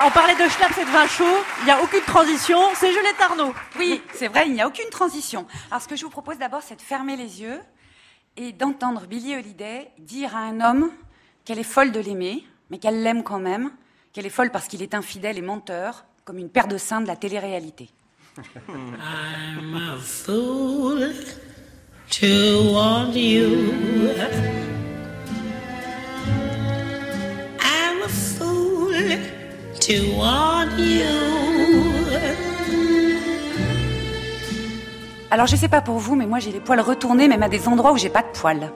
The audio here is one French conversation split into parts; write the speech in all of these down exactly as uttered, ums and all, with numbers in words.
on parlait de schnapps et de vin chaud, il n'y a aucune transition, c'est Juliette Arnaud. Oui, c'est vrai, il n'y a aucune transition. Alors ce que je vous propose d'abord, c'est de fermer les yeux et d'entendre Billie Holiday dire à un homme qu'elle est folle de l'aimer, mais qu'elle l'aime quand même, qu'elle est folle parce qu'il est infidèle et menteur, comme une paire de seins de la télé-réalité. I'm a fool to want you. I'm a fool to want you. Alors je sais pas pour vous, mais moi j'ai les poils retournés, même à des endroits où j'ai pas de poils.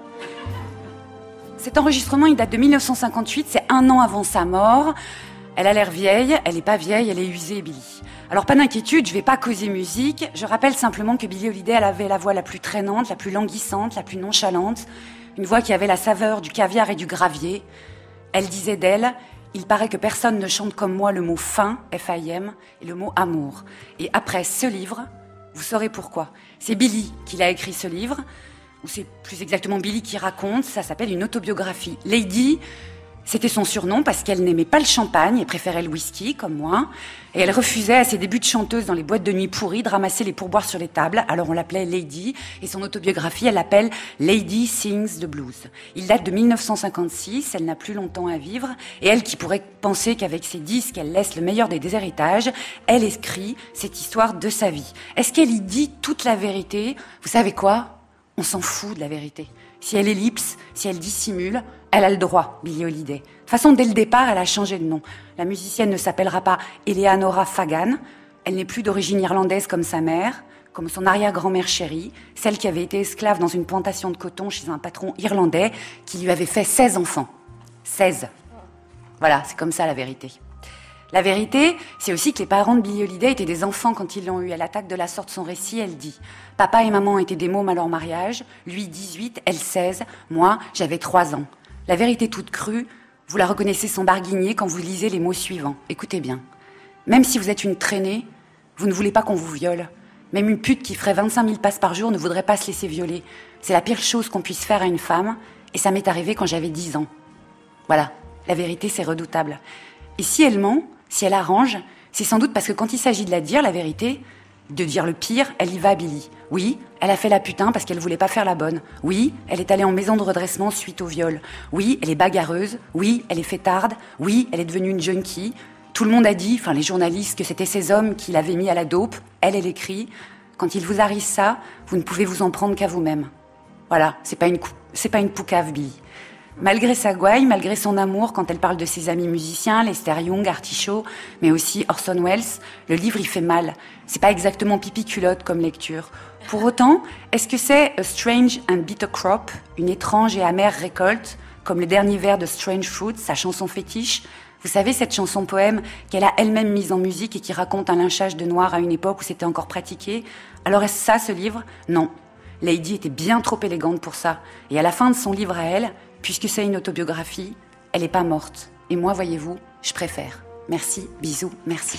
Cet enregistrement, il date de mille neuf cent cinquante-huit, c'est un an avant sa mort. Elle a l'air vieille, elle est pas vieille, elle est usée, Billie. Alors pas d'inquiétude, je vais pas causer musique, je rappelle simplement que Billie Holiday, elle avait la voix la plus traînante, la plus languissante, la plus nonchalante, une voix qui avait la saveur du caviar et du gravier. Elle disait d'elle: il paraît que personne ne chante comme moi le mot fin, F A I M, et le mot amour. Et après ce livre, vous saurez pourquoi. C'est Billie qui l'a écrit ce livre, ou c'est plus exactement Billie qui raconte, ça s'appelle une autobiographie. Lady, c'était son surnom parce qu'elle n'aimait pas le champagne et préférait le whisky, comme moi. Et elle refusait à ses débuts de chanteuse dans les boîtes de nuit pourries de ramasser les pourboires sur les tables. Alors on l'appelait Lady. Et son autobiographie, elle l'appelle Lady Sings the Blues. Il date de mille neuf cent cinquante-six, elle n'a plus longtemps à vivre. Et elle qui pourrait penser qu'avec ses disques, elle laisse le meilleur des déshéritages, elle écrit cette histoire de sa vie. Est-ce qu'elle y dit toute la vérité? Vous savez quoi? On s'en fout de la vérité. Si elle ellipse, si elle dissimule, elle a le droit, Billie Holiday. De toute façon, dès le départ, elle a changé de nom. La musicienne ne s'appellera pas Eleanora Fagan. Elle n'est plus d'origine irlandaise comme sa mère, comme son arrière-grand-mère chérie, celle qui avait été esclave dans une plantation de coton chez un patron irlandais qui lui avait fait seize enfants. seize. Voilà, c'est comme ça la vérité. La vérité, c'est aussi que les parents de Billie Holiday étaient des enfants quand ils l'ont eu. Elle attaque de la sorte son récit, elle dit « Papa et maman étaient des mômes à leur mariage, lui dix-huit, elle seize, moi j'avais trois ans. » La vérité toute crue, vous la reconnaissez sans barguigner quand vous lisez les mots suivants. Écoutez bien. Même si vous êtes une traînée, vous ne voulez pas qu'on vous viole. Même une pute qui ferait vingt-cinq mille passes par jour ne voudrait pas se laisser violer. C'est la pire chose qu'on puisse faire à une femme, et ça m'est arrivé quand j'avais dix ans. Voilà, la vérité c'est redoutable. Et si elle ment, si elle arrange, c'est sans doute parce que quand il s'agit de la dire, la vérité, de dire le pire, elle y va, Billie. Oui, elle a fait la putain parce qu'elle voulait pas faire la bonne. Oui, elle est allée en maison de redressement suite au viol. Oui, elle est bagarreuse. Oui, elle est fêtarde. Oui, elle est devenue une junkie. Tout le monde a dit, enfin les journalistes, que c'était ces hommes qui l'avaient mis à la dope. Elle, elle écrit. Quand il vous arrive ça, vous ne pouvez vous en prendre qu'à vous-même. Voilà, c'est pas une, cou- c'est pas une poucave, Billie. Malgré sa gouaille, malgré son amour, quand elle parle de ses amis musiciens, Lester Young, Artichaut, mais aussi Orson Welles, le livre il fait mal. C'est pas exactement pipi-culotte comme lecture. Pour autant, est-ce que c'est A Strange and Bitter Crop, une étrange et amère récolte, comme le dernier vers de Strange Fruit, sa chanson fétiche? Vous savez, cette chanson-poème qu'elle a elle-même mise en musique et qui raconte un lynchage de noirs à une époque où c'était encore pratiqué. Alors est-ce ça, ce livre? Non. Lady était bien trop élégante pour ça. Et à la fin de son livre à elle, puisque c'est une autobiographie, elle n'est pas morte. Et moi, voyez-vous, je préfère. Merci, bisous, merci.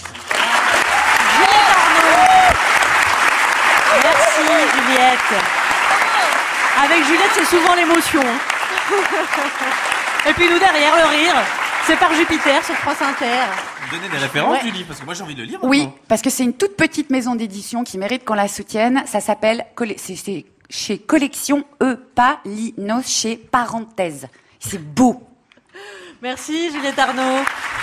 Juliette Arnaud. Merci, Juliette. Avec Juliette, c'est souvent l'émotion. Et puis nous, derrière, le rire. C'est par Jupiter sur France Inter. Vous donnez des références Ouais. du livre, parce que moi j'ai envie de le lire. Oui, maintenant. parce que c'est une toute petite maison d'édition qui mérite qu'on la soutienne. Ça s'appelle... Colle- c'est, c'est chez Collection E. Palinos, chez Parenthèse. C'est beau. Merci, Juliette Arnaud.